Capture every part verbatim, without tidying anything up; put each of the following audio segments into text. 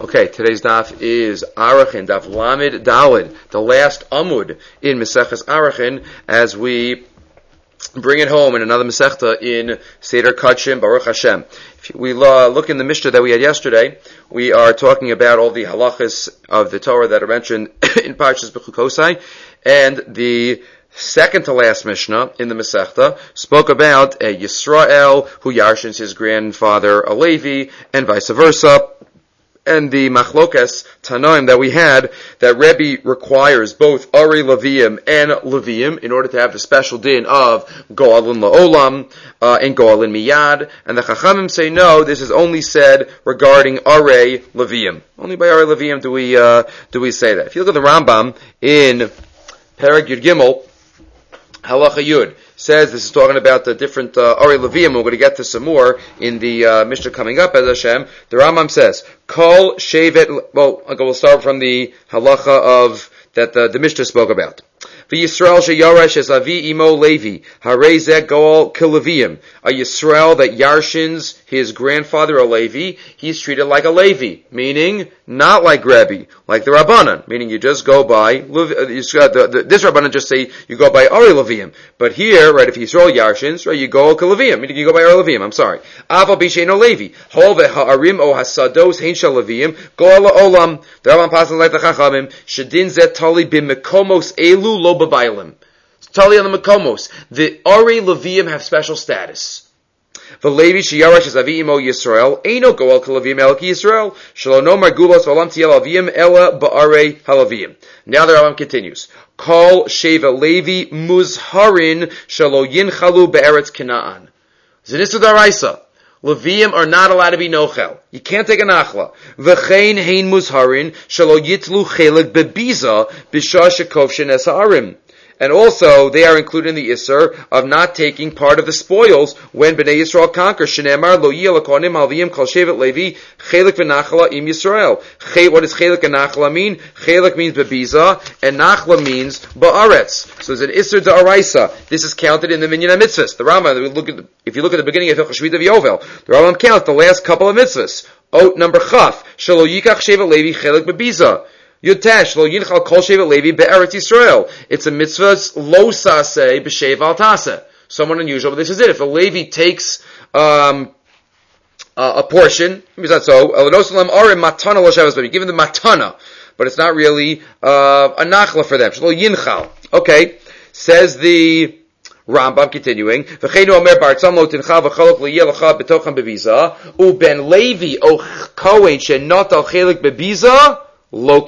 Okay, today's daf is Arachin, daf Lamed Dalid, the last Amud in Maseches Arachin, as we bring it home in another Masechta in Seder Kachim, Baruch Hashem. If we uh, look in the Mishnah that we had yesterday, we are talking about all the halachas of the Torah that are mentioned in Parshas Bechukosai, and the second to last Mishnah in the Masechta spoke about a Yisrael who yarshins his grandfather a Levi, and vice versa. And the machlokas tanoim that we had, that Rebbe requires both Ari Leviim and Leviim in order to have the special din of Goalin La'olam uh, and Goalin Miyad. And the Chachamim say no, this is only said regarding Ari Leviim. Only by Ari Leviim do we uh, do we say that. If you look at the Rambam in Perek Yud Gimel, Halacha Yud, says this is talking about the different uh, Ari Leviim. We're going to get to some more in the uh, Mishnah coming up, as Hashem. The Rambam says, Kol Shevet, well, we'll start from the halacha of that the, the Mishnah spoke about. V'Yisrael sheyaresh es avi imo Levi, harei zeh goal kileviim. A Yisrael that yarshins his grandfather a Levi, he's treated like a Levi, meaning not like Rebbe, like the Rabbanan, meaning you just go by, this Rabbanan just say you go by Ari Leviim. But here, right, if Yisrael yarshins, right, you go kileviim, meaning you go by Ari Leviim, I'm sorry. Aval b'sheino Levi, hol ve'ha'arim o hasados hein shel Leviim, goal la'olam, the Rambam passes like the Chachamim, shedin zeh tali b'mekomos elu lo b'baylim. It's tali on the mekomos. The Ari Leviim have special status. V'levi sheyarash es avi imo Yisrael, eino goal kileviim el ki Yisrael, shelo no margulos olam tiel avim ela ba'arei halavim. Now the Rambam continues. Kol sheva Levi muzharin shelo yinchalu be'eretz Canaan. Zinisu daraisa. Leviim are not allowed to be nochel. You can't take a nachla. V'chein hein muzharin shelo yitlu chelik bebiza b'shah shekovshin es ha'arim. And also, they are included in the Isser of not taking part of the spoils when Bnei Yisrael conquer. Shneimar lo yiyeh lakonim halviyim kol shevet Levi chelik v'nachla im Yisrael. What does chelik and nachla mean? Chelik means bebiza, and nachla means ba'aretz. So there's an Isser da'araisa. This is counted in the minyan mitzvahs. The Rambam, look at the, if you look at the beginning of Hilchos Shmita v'Yovel, the Rambam counts the last couple of mitzvahs. Oat number chaf, shelo yikach shevet Levi chelik bebiza. Yutash lo yinchal kol shevet Levi be'eretz Yisrael. It's a mitzvah lo saseh b'shev al taseh. Somewhat unusual, but this is it. If a Levi takes um, uh, a portion, maybe that's so. Elanosalam arim matana lo shavas, but you give them the matana, but it's not really uh, a nachla for them. Shlo yinchal. Okay, says the Rambam continuing. V'cheinu omer baratzam lo tincha v'cholok liyeh l'cha b'tocham bebiza uben Levi o kohen shenot al chelik bebiza loke.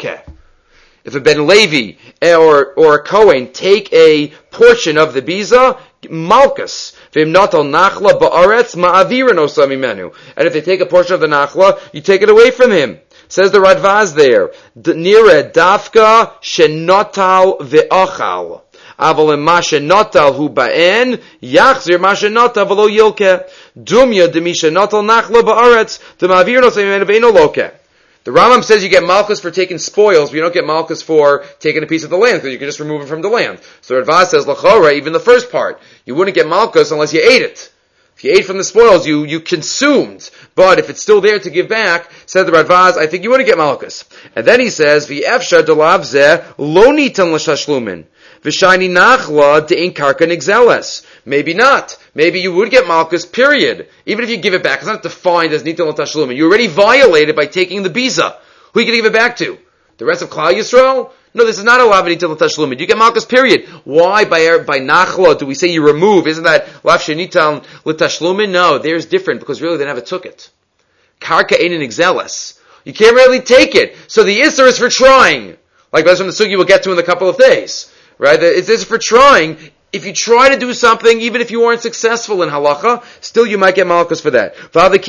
If a Ben Levi or or a Kohen take a portion of the biza, malchus. V'im natal nachla ba'aretz ma'avirin osam imenu. And if they take a portion of the nachla, you take it away from him. Says the Radvaz there, nire dafka shenotal ve'achal. Aval ma shenotal hu ba'en yachzir ma shenotal v'lo yilke. Dumya demi shenotal nachla ba'aretz d'ma'avirin osam imenu ve'ino loke. The Rambam says you get malchus for taking spoils, but you don't get malchus for taking a piece of the land, because you can just remove it from the land. So Radvaz says, l'chora, even the first part, you wouldn't get malchus unless you ate it. If you ate from the spoils, you, you consumed. But if it's still there to give back, said the Radvaz, I think you wouldn't get malchus. And then he says, v'efshar delav zeh lo nitan l'shashlumin. V'shayni nachla de'in karka nigzeles. Maybe not. Maybe you would get malchus, period. Even if you give it back, it's not defined as nitan l'tashlumin. You already violated by taking the biza. Who are you going to give it back to? The rest of Klal Yisrael? No, this is not a lav nitan l'tashlumin. You get malchus, period. Why by by nachla do we say you remove? Isn't that lav shenitan l'tashlumin? No, there's different, because really they never took it. Karka ein nigzeles. You can't really take it. So the Isser is for trying. Like that's from the sugi we'll get to in a couple of days. Right? It's, it's for trying. If you try to do something, even if you weren't successful in halacha, still you might get malchus for that.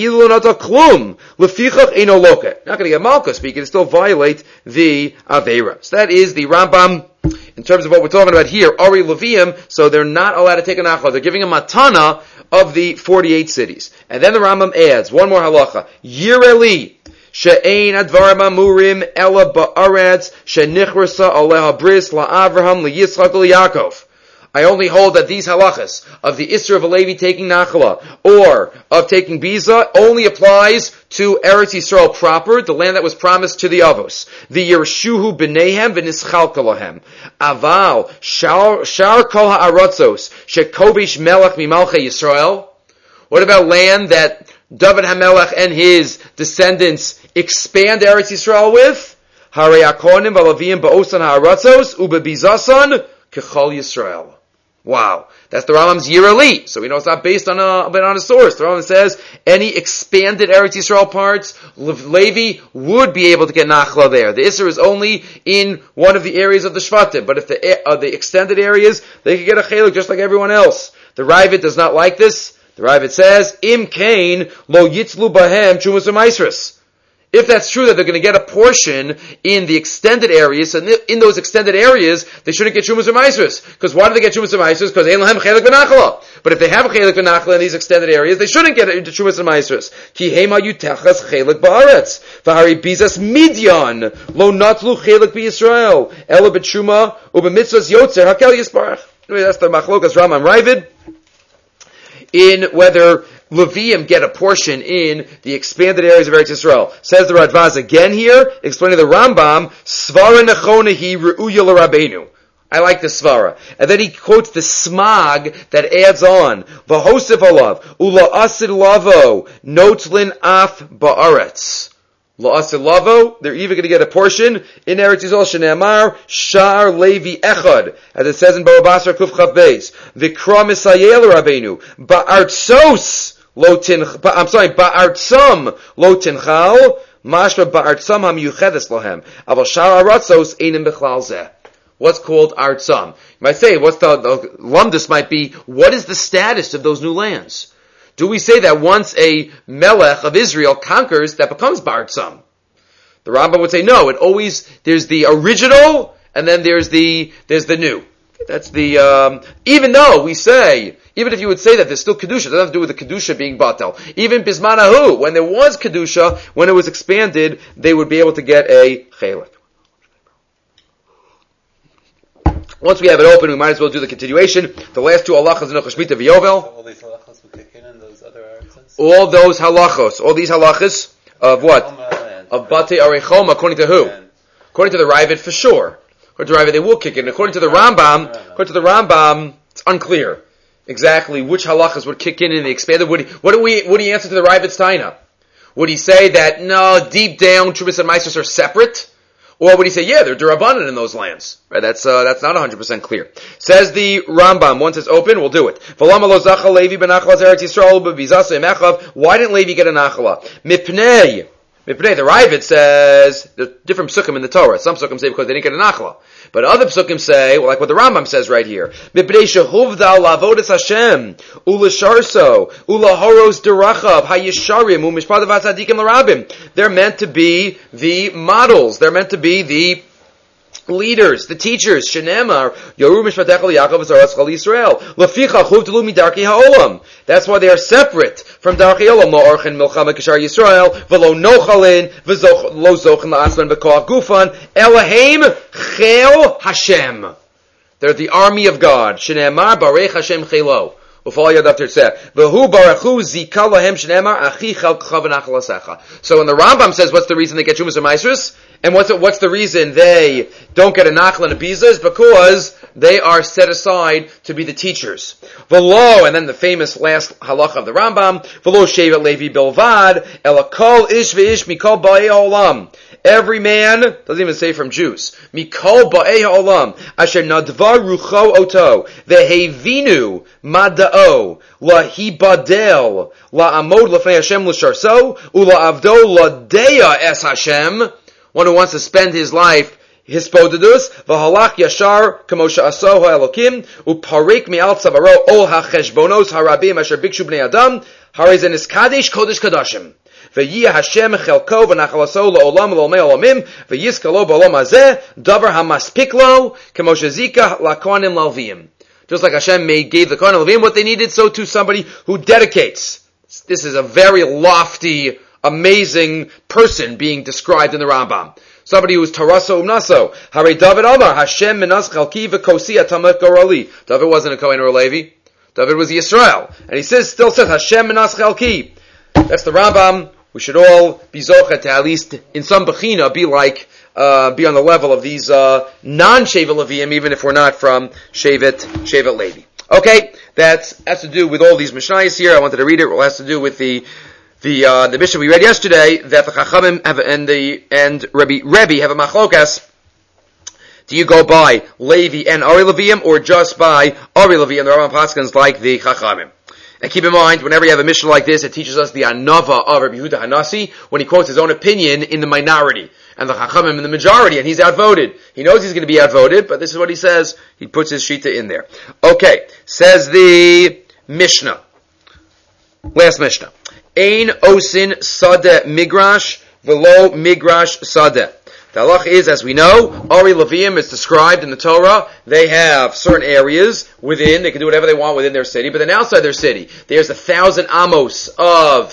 Not going to get malchus, but you can still violate the aveira. So that is the Rambam, in terms of what we're talking about here, Ari Leviim, so they're not allowed to take a nachla. They're giving a matana of the forty-eight cities. And then the Rambam adds, one more halacha, Yireli, she'ein advarim amurim ela ba'aretz she'nichrasa aleha bris la'avraham li'yitzchak li'Yakov. I only hold that these halachas of the Isra of a Levi taking Nachala or of taking Biza only applies to Eretz Yisrael proper, the land that was promised to the Avos. The Yershuhu b'neihem v'nischalka lahem. Aval shar shar kol ha'aratzos shekovish melech mimalchei Yisrael. What about land that David HaMelech and his descendants expand Eretz Yisrael with? Harei akonim v'lavim ba'osan ha'aratzos ubebizasan kechol Yisrael. Wow. That's the Rambam's Yirali. So we know it's not based on a, on a source. The Rambam says any expanded Eretz Yisrael parts, Levi would be able to get Nachla there. The Isser is only in one of the areas of the Shvatim. But if the, uh, the extended areas, they could get a Chelek just like everyone else. The Ravid does not like this. The Ravid says, Im Kain lo yitzlu bahem chumas u'maisris. If that's true that they're going to get a portion in the extended areas, and in those extended areas, they shouldn't get Shumas U'Maisros. Because why do they get Shumas U'Maisros? Because Ein Lahem Chelek V'Nachla. But if they have a Chelek V'Nachla in these extended areas, they shouldn't get into Shumas U'Maisros. Ki Hema Yutechas Chelek Ba'aretz. V'Hari Bizas Midyan. Lo Natlu Chelek B'Yisrael. Ela B'Tshuma U'B'Mitzvahs Yotzer Hakel Yisparach. Anyway, that's the Machlokas Rambam Ravid. In whether Levium get a portion in the expanded areas of Eretz Yisrael. Says the Radvaz again here, explaining the Rambam, Svara nechonehi re'uya l'Rabbeinu. I like the Svara. And then he quotes the Smag that adds on, V'hosef olav, ula asid lavo, notlin af ba'aretz. La'asid lavo, they're even going to get a portion in Eretz Yisrael, Shneamar, Shar Levi Echad, as it says in Baba Basra Kuf Chav Beis, V'kra misayel Rabbeinu, Ba'artzos, Lo tin, I'm sorry, Ba'artzam, Lo tinchal, Mashma Ba'artzam hamiyuchedes lohem, Aval Shar Aratzos, Einim Bechlal Zeh. What's called Artzam? You might say, what's the, the lumdus might be, what is the status of those new lands? Do we say that once a melech of Israel conquers, that becomes Ba'artzam? The Rambam would say no. It always there's the original, and then there's the there's the new. That's the um, even though we say even if you would say that there's still kedusha, it doesn't have to do with the kedusha being batel. Even bismanahu, when there was kedusha, when it was expanded, they would be able to get a chelek. Once we have it open, we might as well do the continuation. The last two halachas in Noach Shemitah v'Yovel. All these halachas would kick in in those other areas? All those halachos, all these halachas of what? Of Batei Arechom, according to who? According to the Ravid, for sure. According to the Ravid, they will kick in. According to the Rambam, according to the Rambam, it's unclear exactly which halachas would kick in in the expanded. Would he, what do we, would he answer to the Ravid's taina? Would he say that, no, deep down, Trubis and Maasros are separate? Or would he say, yeah, they're derabanan in those lands? Right? That's uh, that's not one hundred percent clear. Says the Rambam, once it's open, we'll do it. Why didn't Levi get a nachala? Mipnei. Mipnei, the Ravid says, there's different psukim in the Torah. Some psukim say because they didn't get a nachala. But other psukim say, well, like what the Rambam says right here, Mipnei shehuvdal lavodas Hashem, ula sharso, ula horos derachav, hayisharim, umishpadav tzadikim l'rabim. They're meant to be the models. They're meant to be the leaders, the teachers. Shenemar, Yoru mishpatecha liYaakov v'zaras chal Yisrael. Leficha chuvdlu midarki ha'olam. That's why they are separate from darki olam. Lo orchen milchama kishar Yisrael, v'lo nochalin, v'lo zochen la'asman v'koach gufan, Elohim chel Hashem. They're the army of God. Shenemar barech Hashem chelo. So when the Rambam says, what's the reason they get Shumas U'Maisros? And what's it, what's the reason they don't get a Nachla and a Biza? Is because they are set aside to be the teachers. V'lo, and then the famous last halacha of the Rambam, V'lo shevet Levi bilvad, ela kol ish v'ish mikol ba'ei ha'olam. Every man, doesn't even say from Jews, mikol ba'ei ha'olam, asher nadvar rucho oto, vehevinu mada'o, la hibadel, la amod lefnei Hashem l'sharso, ula avdo la deya es Hashem, one who wants to spend his life hispodedus, v'halach yashar kamosha aso ha'elokim, uparek mi'al tzavaro ol ha'cheshbonos harabim asher bikshu bnei adam, harizen is kadesh kodesh kadashim. V'yih Hashem chelko v'nachalaso la'olam l'olmei olamim v'yizkalo b'olam hazeh davar hamaspiklo kamosha zika la'kohanim l'alvim. Just like Hashem made, gave the kohanim l'alvim what they needed, so to somebody who dedicates. This is a very lofty amazing person being described in the Rambam. Somebody who was Taraso Umnaso. Hare David Amar, Hashem Menas Chalki V'Kosi Atamat Gorali. David wasn't a Kohen or a Levi. David was Yisrael. And he says, still says, Hashem Menas Chalki. That's the Rambam. We should all be zochet to at least, in some bechina, be like, uh, be on the level of these, uh, non-Shevet Leviim, even if we're not from Shevet, Shevet Levi. Okay, that has to do with all these Mishnayos here. I wanted to read it. It has to do with the, the, uh, the Mishnah we read yesterday, that the Chachamim have, and the, and Rebbe, Rebbe have a machlokas. Do you go by Levi and Ari Leviim, or just by Ari Levi and the Rambam Paskins like the Chachamim? And keep in mind, whenever you have a Mishnah like this, it teaches us the anava of Rabbi Yehuda Hanasi when he quotes his own opinion in the minority, and the Chachamim in the majority, and he's outvoted. He knows he's going to be outvoted, but this is what he says. He puts his shita in there. Okay, says the Mishnah. Last Mishnah. Ein osin sadeh migrash velo migrash sadeh. The halach is, as we know, Ari Leviim is described in the Torah. They have certain areas within, they can do whatever they want within their city, but then outside their city, there's a thousand amos of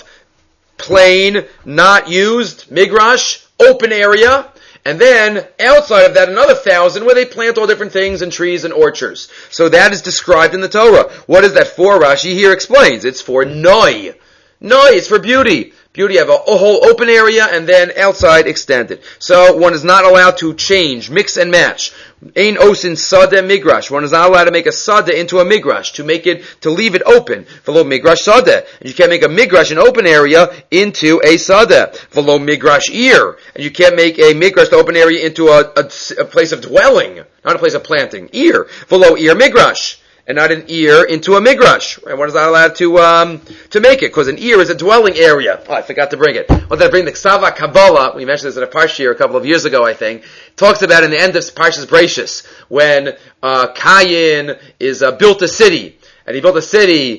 plain, not used, migrash, open area, and then outside of that another thousand where they plant all different things and trees and orchards. So that is described in the Torah. What is that for? Rashi here explains. It's for noi. Noi, it's for beauty. Beauty, you have a, a whole open area and then outside extended. So one is not allowed to change, mix and match. Ein osin sadeh migrash. One is not allowed to make a sadeh into a migrash, to make it, to leave it open. V'lo migrash sadeh. And you can't make a migrash, an open area, into a sadeh. V'lo migrash ir. And you can't make a migrash, the open area, into a, a, a place of dwelling, not a place of planting. Ir. V'lo ir migrash. And not an ear into a migrash. Right? One is not allowed to um, to make it, because an ear is a dwelling area. Oh, I forgot to bring it. What did I bring? The Ksava Kabbalah, we mentioned this in a Parsha a couple of years ago, I think, talks about in the end of Parshas Bereishis, when uh, Cain is uh, built a city, and he built a city,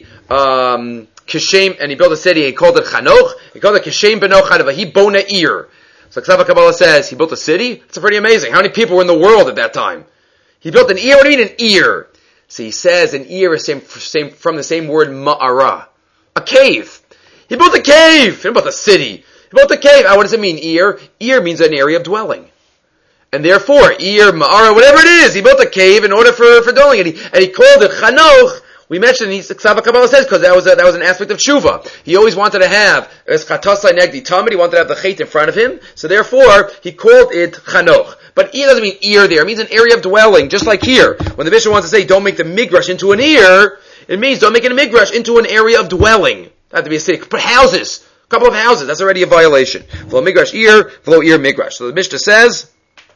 um, Kishem, and he built a city, and he called it Chanoch, he called it Kishem Beno Chanoch, he bona ear. So Ksava Kabbalah says, he built a city? It's pretty amazing. How many people were in the world at that time? He built an ear? What do you mean an ear? So he says an ear is same, same, from the same word ma'ara. A cave. He built a cave. He didn't build a city. He built a cave. What does it mean, ear? Ear means an area of dwelling. And therefore, ear, ma'ara, whatever it is, he built a cave in order for, for dwelling. And he, and he called it Chanoch. We mentioned, he's, Ksava Kabbalah says, because that was a, that was an aspect of tshuva. He always wanted to have, as Chatasai Negdi Tamid, he wanted to have the chait in front of him. So therefore, he called it Chanoch. But ear doesn't mean ear there. It means an area of dwelling, just like here. When the Mishnah wants to say, don't make the migrash into an ear, it means don't make it a migrash into an area of dwelling. That have to be a city. Put houses. A couple of houses. That's already a violation. V'lo migrash ear, v'lo ear migrash. So the Mishnah says,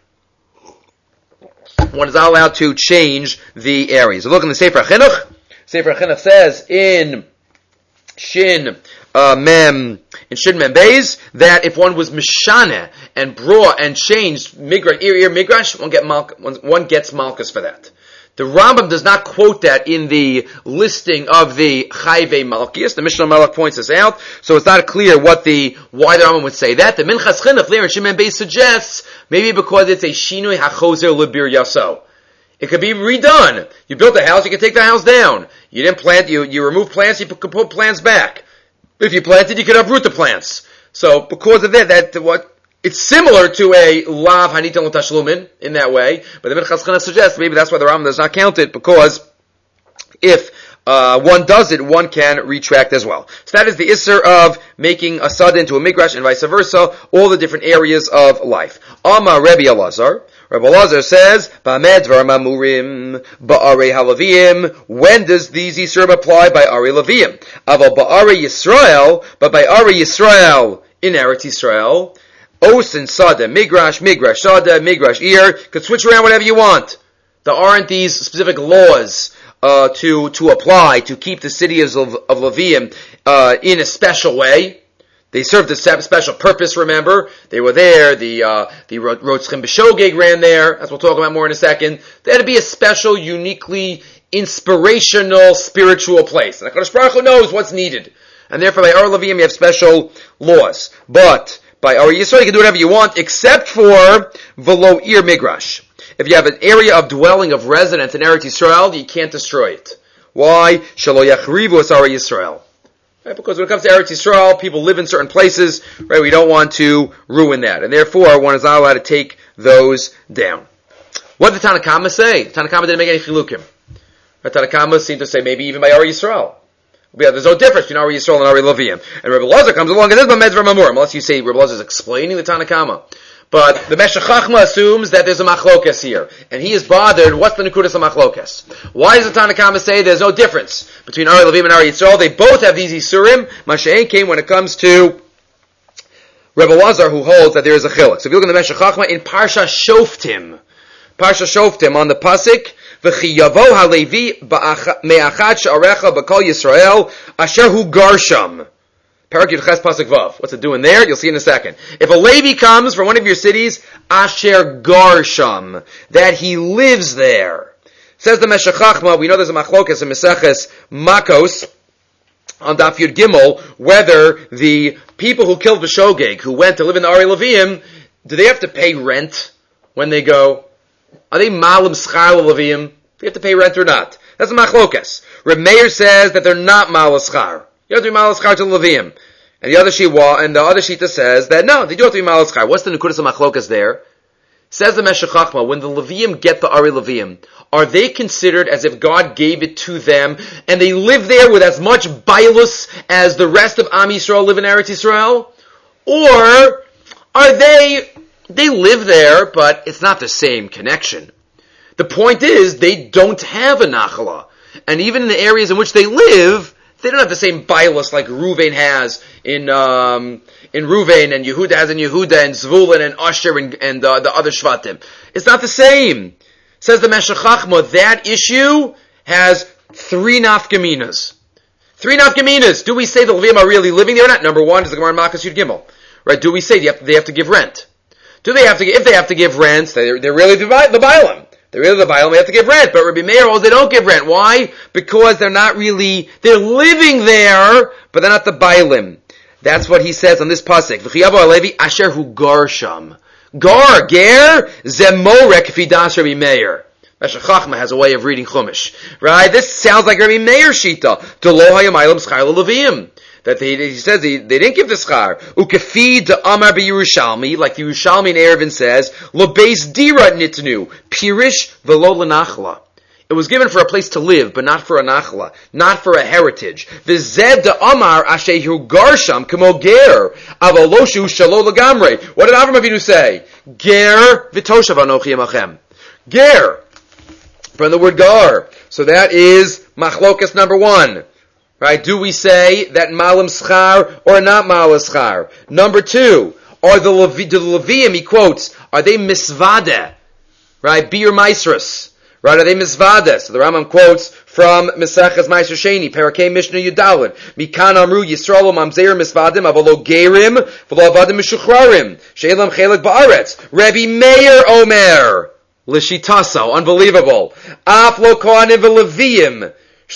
one is not allowed to change the areas. So look in the Sefer HaChinuch. Sefer HaChinuch says in Shin uh, Mem in Shin Mem Beis that if one was mishana and brought and changed migrash ear ear migrash, one get mal, one, one gets malchus for that. The Rambam does not quote that in the listing of the Chayvei Malkias. The Mishnah Malach points this out, so it's not clear what the why the Rambam would say that. The Minchas Chinuch there in Shin Mem Beis suggests maybe because it's a shinui hachozer lebir yaso. It could be redone. You built a house, you can take the house down. You didn't plant, you, you remove plants, you could put plants back. If you planted, you could uproot the plants. So, because of that, that, what, it's similar to a lav hanitan l'tashlumin in that way, but the Minchas Chinuch suggests maybe that's why the Rambam does not count it, because if uh, one does it, one can retract as well. So that is the isser of making a sada into a migrash and vice versa, all the different areas of life. Amar Rebbe Elazar, Rebbe Elazar says, Ba'amed dvar mamurim ba'arei halavim. When does these Yisrael apply? By Arei Leviim. Aval ba'arei Yisrael, but by Arei Yisrael in Eretz Yisrael, Os and Sada, Migrash, Migrash, Sada, Migrash, Ir, could switch around whatever you want. There aren't these specific laws uh, to to apply to keep the city of, of Leviim uh, in a special way. They served a special purpose, remember? They were there, the, uh, the Rotzchim B'Shogeg ran there, as we'll talk about more in a second. There had to be a special, uniquely inspirational, spiritual place. And HaKadosh Baruch Hu knows what's needed. And therefore, by Arei Leviim, you have special laws. But, by Arei Yisrael, you can do whatever you want, except for V'lo Ir Migrash. If you have an area of dwelling, of residence in Eretz Yisrael, you can't destroy it. Why? Shelo Yachrivu es Arei Yisrael. Right? Because when it comes to Eretz Yisrael, people live in certain places, right? We don't want to ruin that. And therefore, one is not allowed to take those down. What did the Tanakhama say? The Tanakhama didn't make any chilukim. The Tanakhama seemed to say maybe even by Ari Yisrael. Yeah, there's no difference between Ari Yisrael and Ari Leviim. And Rebbe Lazar comes along and says, Medvar Mamurim, unless you say Rebbe Lazar is explaining the Tanakhama. But the Meshech Chachma assumes that there's a machlokas here. And he is bothered, what's the Nekudas of machlokas? Why does the Tanakhama say there's no difference between Ari Leviim and Ari Yisrael? They both have these Isurim. Masha'en came when it comes to Rebbe Lazar, who holds that there is a chiluk. So if you look at the Meshech Chachma, in Parsha Shoftim, Parsha Shoftim, on the Pasuk, V'chi yavo halevi me'achad she'arecha b'kol Yisrael asher hu garsham. Parak Yudches Pasuk Vav. What's it doing there? You'll see in a second. If a Levi comes from one of your cities, asher garsham, that he lives there. Says the Meshech Chachma, we know there's a machlokas in Meseches Makos, on Daf Yud Gimel, whether the people who killed B'Shogeg, who went to live in the Ari Leviim, do they have to pay rent when they go? Are they malim schar leviim? Do you have to pay rent or not? That's a machlokas. Reb Meir says that they're not malim schar. You have to be malim schar to leviim. And the other shita, and the other shita says that no, they do have to be malim schar. What's the nekudas of machlokas there? Says the Meshech Chachma, when the leviim get the Ari Leviim, are they considered as if God gave it to them, and they live there with as much bailus as the rest of Am Yisrael live in Eretz Yisrael? Or are they They live there, but it's not the same connection. The point is, they don't have a nachala. And even in the areas in which they live, they don't have the same bailus like Ruvain has in um, in Ruvain, and Yehuda has in Yehuda, and Zvulun, and Asher, and, and uh, the other Shvatim. It's not the same. Says the Meshech Chachma, that issue has three nafkaminas. Three nafkaminas. Do we say the Leviim are really living there or not? Number one is the Gemara in Makas Yud Gimel. Right? Do we say they have to, they have to give rent? Do they have to? If they have to give rent, they're, they're really the Bailam. They're really the Bailam. They have to give rent. But Rabbi Meir holds they don't give rent. Why? Because they're not really. They're living there, but they're not the Bailim. That's what he says on this pasuk. V'chiyavu alevi asher hu garsham. Gar ger zemorek fidas Rabbi Meir. Meshech Chachma has a way of reading Chumash, right? This sounds like Rabbi Meir shita. Delo hayamaylam schar leviim. That they, he says they, they didn't give the schar. Ukefi de Amar be Yerushalmi, like the Yerushalmi in Erevin says, Lebeis dira nitnu, pirish velo lenachla. It was given for a place to live, but not for a nachla, not for a heritage. V'zed de Amar ashehu garsham kemo ger, avaloshu shalo legamre. What did Avram Avinu say? Ger v'toshav anochi yemachem. Ger, from the word gar. So that is machlokas number one. Right? Do we say that malam schar or not malam schar? Number two, are the Levi, the Leviim, he quotes, are they misvade? Right? Bir maisrus. Right? Are they misvade? So the Rambam quotes from Meseches Meiser Sheni, Parakei Mishnah Yudalid. Mikan amru Yisrael mamzer misvadim avalo gerim v'lo avadim mishuchrarim. She'elam chelik ba'aretz. Rabbi Meir Omer. Lishitaso. Unbelievable. Af lo kohanim v'leviim.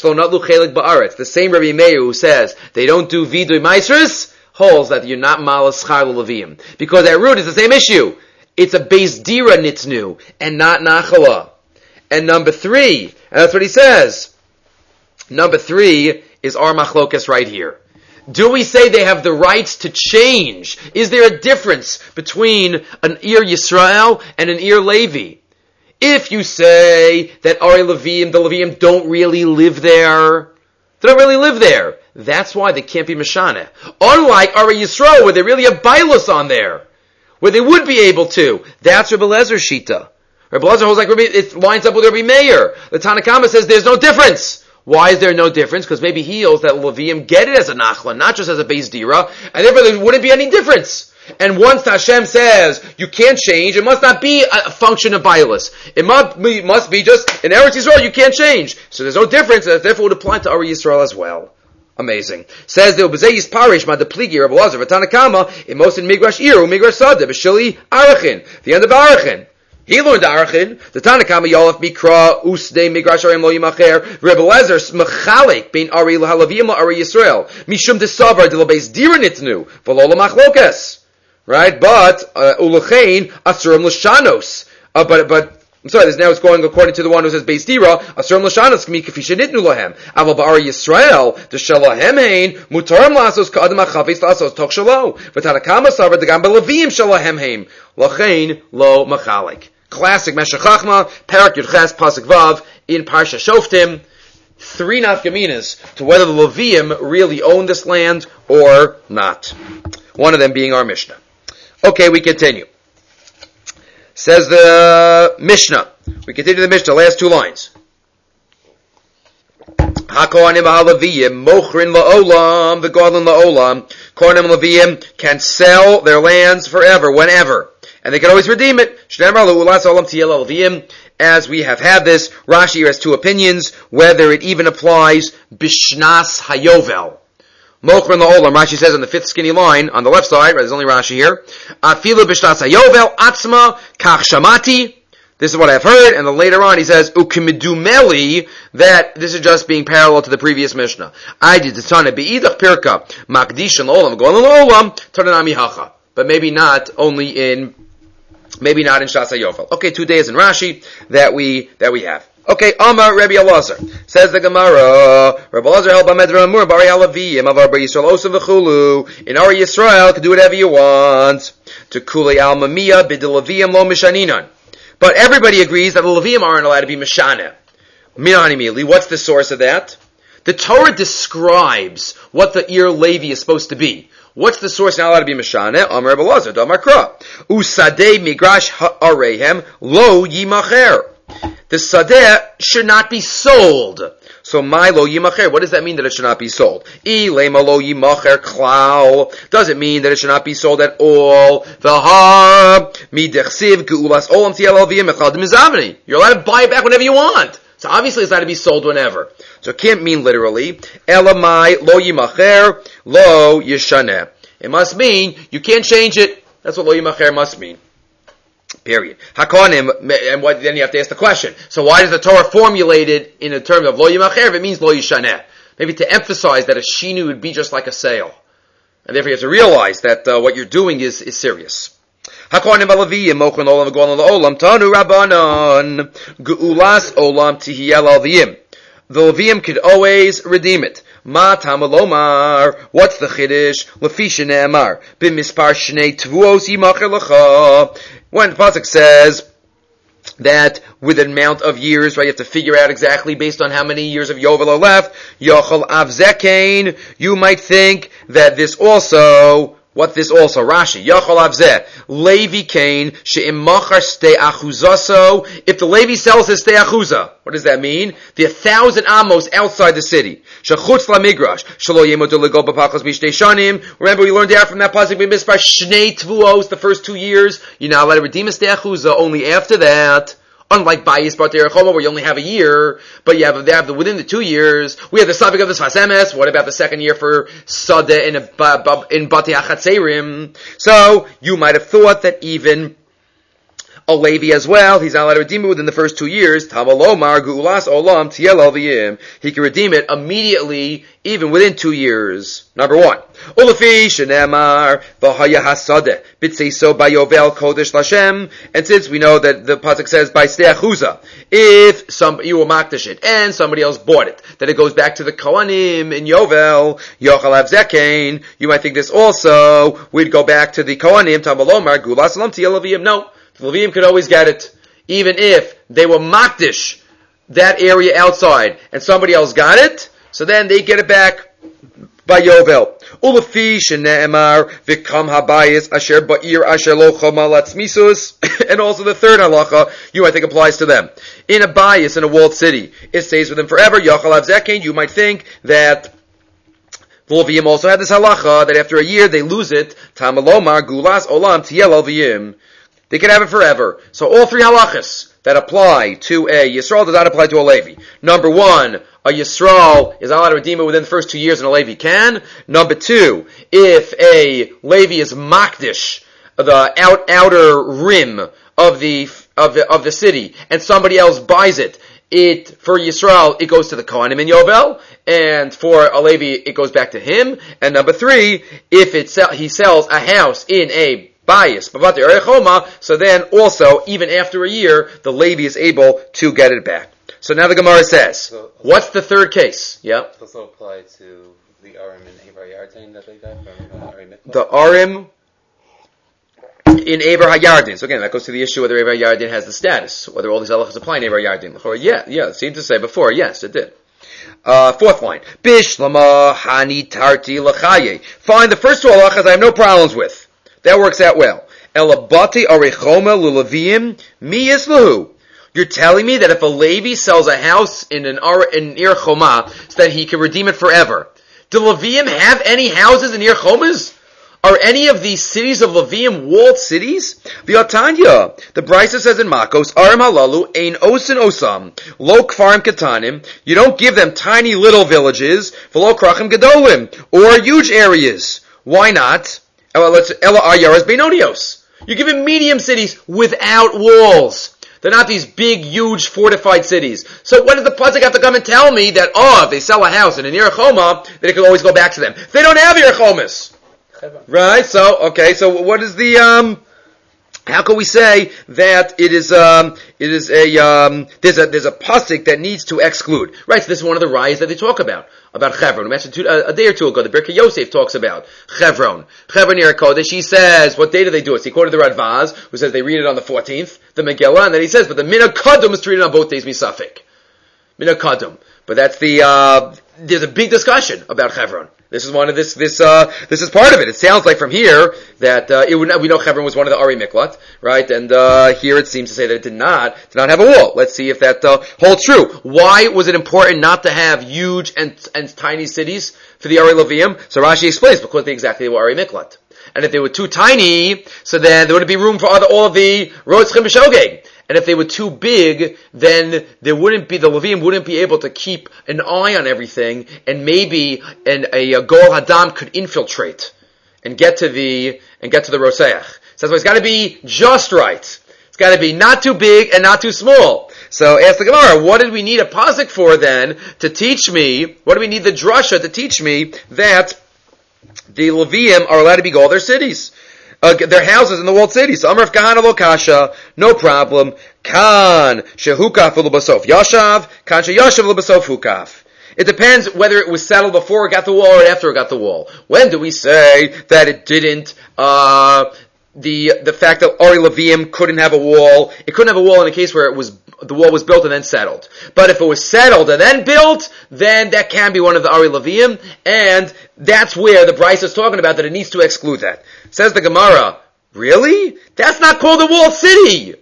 The same Rabbi Meir who says they don't do vidui maisrus holds that you're not malas schar leviim, because at root is the same issue. It's a beis dira nitnu and not nachala. And number three, and that's what he says. Number three is our machlokas right here. Do we say they have the rights to change? Is there a difference between an Ir Yisrael and an Ir Levi? If you say that Ari Leviim, the Leviim don't really live there, they don't really live there. That's why they can't be Meshana. Unlike Ari Yisrael, where they really have Bailus on there, where they would be able to. That's Rebbe Lezer Shita. Rebbe Lezer holds like Rabbi, it lines up with Rabbi Meir. The Tanakhama says there's no difference. Why is there no difference? Because maybe he holds that Leviim get it as a Nachla, not just as a Beis Dira, and therefore there wouldn't be any difference. And once Hashem says you can't change, it must not be a function of Bailus. It must be, must be just in Eretz Yisrael you can't change. So there's no difference, and therefore it would apply to Ari Yisrael as well. Amazing. Says the Obazayis Parish, Ma de Pligi, Rabbi Lazar, Vatanakama, in most in Migrash Iru, Migrash Sada, Beshili Arachin, the end of Arachin. He learned Arachin, the Tanakama Yolaf Mikra, Usde, Migrash Arim Lo Yimacher, Rebbe Lezer, Smechalik, Bein Ari Lahalavim, Ari Yisrael, Mishum de Savar, de Lobeis Diranitnu, Valola Machlokas. Right? But, Ulachain, Asurim Lashanos. Uh, but, but, I'm sorry, this now is going according to the one who says Beis Dira, Asur L'Shanas K'mi K'fi Shenitnu Lahem. Aval Ba'ar Yisrael, the Shalahem Hein, Mutarim Lasos K'adam HaChavetz Lasos Toch Shalo. V'Tanakama Savar Degam B'Levim Shalahem Hein. Lachein Lo Machalik. Classic Meshech Chachma, Parak Yud Ches Pasuk Vav, in Parsha Shoftim. Three nafkaminas to whether the Levium really owned this land or not. One of them being our Mishnah. Okay, we continue. Says the Mishnah. We continue the Mishnah, last two lines. HaKohanim HaLeviyim mochrin la'olam, the Godlin la'olam. Kohanim Leviyim can sell their lands forever, whenever. And they can always redeem it. Shneimar le'ulas olam tiyel Leviyim. As we have had this, Rashi here has two opinions, whether it even applies Bishnas Hayovel. Mochrin la'olam, Rashi says on the fifth skinny line, on the left side, right, there's only Rashi here, Afilu Bishnas Hayovel, Atzma, Kach Shamati, this is what I've heard, and then later on he says, Ukimidumeli, that this is just being parallel to the previous Mishnah. I did the Tana Be'idach Pirka, Makdishan la'olam, Golan la'olam, Tananami Hacha. But maybe not only in Maybe not in Shas HaYovel. Okay, two days in Rashi that we that we have. Okay, Amar Rabbi Elazar. Says the Gemara, Rabbi Elazar held Bamedra Amur, Bari Alaviyim, Avar Bar Yisrael Osav V'chulu. In our Yisrael, can do whatever you want. To Kulei Al Mamiyah, B'Delaviyim Lo Mishaninan. But everybody agrees that the Leviyim aren't allowed to be Mishaneh. Minani Mili, what's the source of that? The Torah describes what the Ir Levi is supposed to be. What's the source now allowed to be Mishaneh? Amar Rabbi Elazar, Damar Kra. Usadeh migrash ha'arehem lo yimacher. The sadeh should not be sold. So my lo yimacher, what does that mean that it should not be sold? I lema lo yimacher klal. Does it mean that it should not be sold at all? The ha midechsiv geulas olam tiel alviyim echad mizavni. You're allowed to buy it back whenever you want. So obviously it's not to be sold whenever. So it can't mean literally. Elamai lo yimacher lo yishaneh. It must mean you can't change it. That's what lo yimacher must mean. Period. Hakonim, and what, then you have to ask the question. So why does the Torah formulate it in a term of lo yimacher if it means lo yishaneh? Maybe to emphasize that a shinu would be just like a sale. And therefore you have to realize that uh, what you're doing is, is serious. Hakonim alaviyim mochrin olam v'golan la'olam tanu rabbanon geulas olam tihiyel alviyim. The Leviyim could always redeem it. Ma tamalomar. What's the chiddush? Lefisha ne'amar b'mispar shnei tvuos yimacher lecha. When the pasuk says that with an amount of years, right, you have to figure out exactly based on how many years of Yovel are left. Yochel avzekain. You might think that this also. What this also? Rashi. Yachol avzeh. Levi kain she'im machar stei achuzaso. If the Levi sells his stei achuza, what does that mean? The thousand amos outside the city. Shechutz la migrash. Shelo yemotu lego b'pachos mishtei shanim. Remember we learned out from that pasuk we missed by shnei tvuos, the first two years. You're not allowed to redeem a stei achuza only after that. Unlike Bayis Bar Terechoma, where you only have a year, but you have, they have the, within the two years, we have the Savik of the Sfas Emes. What about the second year for Sadeh in, in Bati Achatzerim? So, you might have thought that even a Levi as well, he's not allowed to redeem it within the first two years. Tamalomar Geulas Olam Tiel Alviyim. He can redeem it immediately, even within two years. Number one. Ulefi shenemar v'haya hasadeh b'tzeiso bayovel kodesh lashem. And since we know that the pasuk says by stei achuza, if some you will makdash it and somebody else bought it, then it goes back to the kohanim in Yovel. Yochel avzekain. You might think this also we'd go back to the kohanim. Tamalomar Geulas Olam Tiel Alviyim. No. The Levim could always get it, even if they were makdish that area outside, and somebody else got it, so then they get it back by Yovel. Ulefi shene'emar v'kam habayis asher ba'ir asher lo chomalatz misus. And also the third halacha, you I think applies to them. In a bayis, in a walled city, it stays with them forever. Yochel avzekain. You might think that the Levim also had this halacha, that after a year they lose it. Tamalomar gulas olam tiel alviyim. They can have it forever. So all three halachas that apply to a Yisrael does not apply to a Levi. Number one, a Yisrael is allowed to redeem it within the first two years and a Levi can. Number two, if a Levi is makdish, the out, outer rim of the, of the, of the city, and somebody else buys it, it, for Yisrael, it goes to the Kohanim in Yovel, and for a Levi, it goes back to him. And number three, if it sell, he sells a house in a bias. So then also, even after a year, the Levi is able to get it back. So now the Gemara says, so, what's the third case? Yeah. Does also apply to the Arim and Avar Yardin that they got from uh, Arim Mikvah? The Arim in Avar HaYardin. So again, that goes to the issue whether Avar HaYardin has the status, whether all these halachas apply in Avar HaYardin. Yeah, yeah, it seemed to say before, yes, it did. Uh, fourth line. Bishlama hani tarti lachaye. Fine, the first two halachas I have no problems with. That works out well. Elabati arechoma lulavim mi yislahu. You're telling me that if a Levi sells a house in an in Ir Choma, so that he can redeem it forever. Do Levium have any houses in Ir Chomas? Are any of these cities of Levium walled cities? The Atanya, the Brisa says in Makos, Arim halalu ein osin osam, lo kfarim katanim. You don't give them tiny little villages, v'lo krachim gedolim, or huge areas. Why not? Ela ayaras benonios. You give them medium cities without walls. They're not these big, huge, fortified cities. So when does the Pasuk have to come and tell me that, oh, if they sell a house in an Ir Choma, then it can always go back to them? They don't have Ir Chomas. Right? So, okay, so what is the, um, how can we say that it is, um, it is a, um, there's a, there's a Pasuk that needs to exclude. Right, so this is one of the rayas that they talk about. About Chevron. We mentioned two, uh, a day or two ago, the Birkei Yosef talks about Chevron. Chevron Ir Kodesh, he says, what day do they do it? So he quoted the Radvaz, who says they read it on the fourteenth, the Megillah, and then he says, but the Min HaKadum is treated on both days, Misafik. Min HaKadum. But that's the, uh, there's a big discussion about Chevron. This is one of this, this, uh, this is part of it. It sounds like from here that, uh, it would not, we know Chevron was one of the Ari Miklat, right? And, uh, here it seems to say that it did not, did not have a wall. Let's see if that, uh, holds true. Why was it important not to have huge and, and tiny cities for the Ari Levium? So Rashi explains, because they exactly were Ari Miklat. And if they were too tiny, so then there wouldn't be room for other, all of the Rotzchim B'Shogeg. And if they were too big, then there wouldn't be, the Levium wouldn't be able to keep an eye on everything, and maybe an, a, a Gol Hadam could infiltrate and get to the, and get to the Roseach. So that's why it's gotta be just right. It's gotta be not too big and not too small. So ask the Gemara, what did we need a pasuk for then to teach me, what do we need the drasha to teach me that the Levium are allowed to be called their cities? Uh, their houses in the walled cities. So Amrav Kahana lo kasha, no problem. Kan shehukaf u'lebasof yashav, kan sheyashav u'lebasof hukaf. It depends whether it was settled before it got the wall or after it got the wall. When do we say that it didn't, uh, the, the fact that Ari Levium couldn't have a wall, it couldn't have a wall in a case where it was, the wall was built and then settled. But if it was settled and then built, then that can be one of the Ari Levium, and that's where the Bryce is talking about that it needs to exclude that. Says the Gemara, really? That's not called a walled city!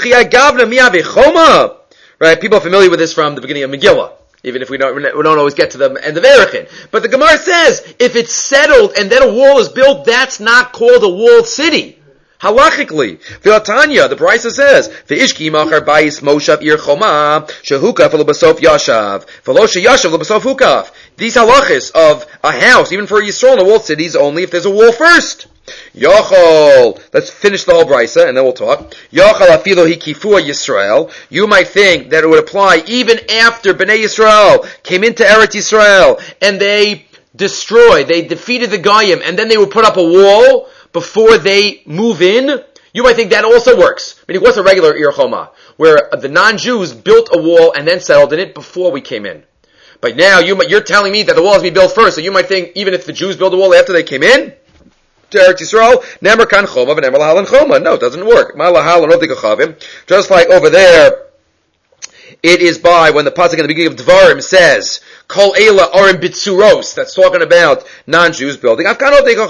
Right, people are familiar with this from the beginning of Megillah. Even if we don't, we don't always get to the end of Erechin. But the Gemara says, if it's settled and then a wall is built, that's not called a walled city. Halachically, V'atanya, the Brisa says, V'ishki machar bayis moshav ir choma, shehukaf l'basof yashav, v'lo sheyashav l'basof hukaf. These halachis of a house, even for a Yisrael in a walled city, is only if there's a wall first. Yochol, let's finish the whole Brisa, and then we'll talk. Yochol afilo hikifua Yisrael. You might think that it would apply even after Bnei Yisrael came into Eretz Yisrael, and they destroyed, they defeated the Goyim, and then they would put up a wall before they move in. You might think that also works. Meaning, what's a regular Ir Choma? Where the non-Jews built a wall and then settled in it before we came in. But now, you might, you're telling me that the wall has to be built first, so you might think, even if the Jews build a wall after they came in, to Eretz Yisrael, Nemer kan Choma, v'nemer lahalan Choma. No, it doesn't work. Ma lahalan odikachavim. Just like over there, it is by, when the pasuk in the beginning of Dvarim says, Kol Eila Arim Bitsuros, that's talking about non-Jews building. You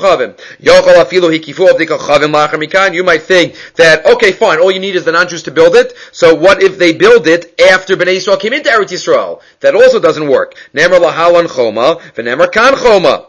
might think that, okay, fine, all you need is the non-Jews to build it, so what if they build it after Bnei Yisrael came into Eretz Yisrael? That also doesn't work. Nemer lahalan Choma, v'nemer kan Choma.